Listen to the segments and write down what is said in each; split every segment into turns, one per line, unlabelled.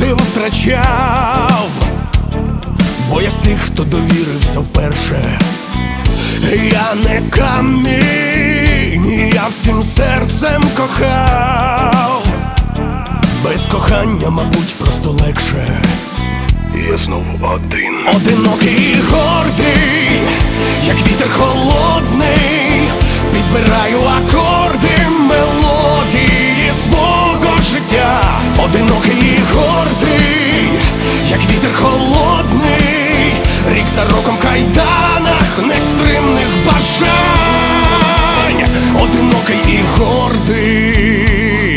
спротив втрачав, бо я з тих, хто довірився вперше. Я не камінь, я всім серцем кохав. Без кохання, мабуть, просто легше.
Я знову один.
Одинокий і гордий, як вітер холодний, підбираю акорди мелодії свого життя. Одинокий і гордий, як вітер холодний, рік за роком в кайданах нестримних бажань. Одинокий і гордий.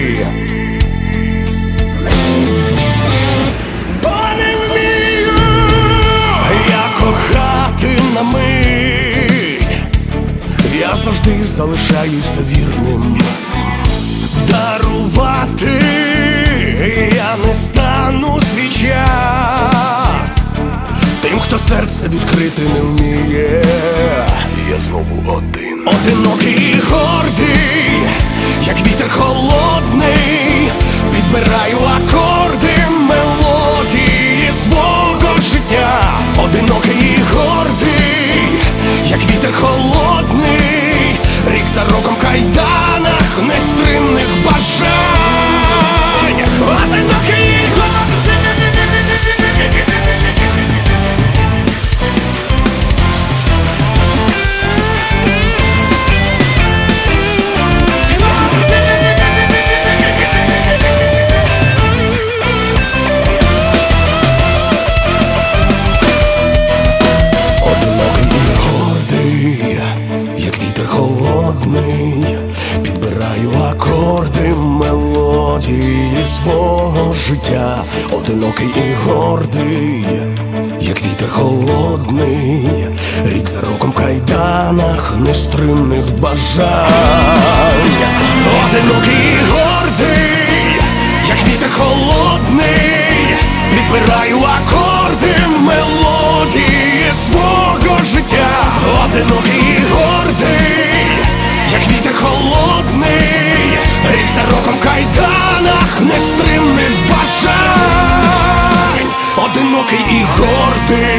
Кохати на мить, я завжди залишаюся вірним. Дарувати я не стану свій час тим, хто серце відкрити не вміє.
Я знову один.
Одинокий і гордий, як вітер холодний, підбираю акорди мелодії свого життя. Одинокий і гордий, як вітер холодний, рік за роком в кайданах нестримних бажань. Одинокий і гордий. Підбираю акорди мелодії свого життя. Одинокий і гордий, як вітер холодний, рік за роком в кайданах нестримних бажань. Одинокий і гордий, як вітер холодний, підбираю акорди мелодії свого життя. Одинокий і гордий, як вітер холодний, рік за роком в кайданах нестримних бажань. Одинокий і гордий.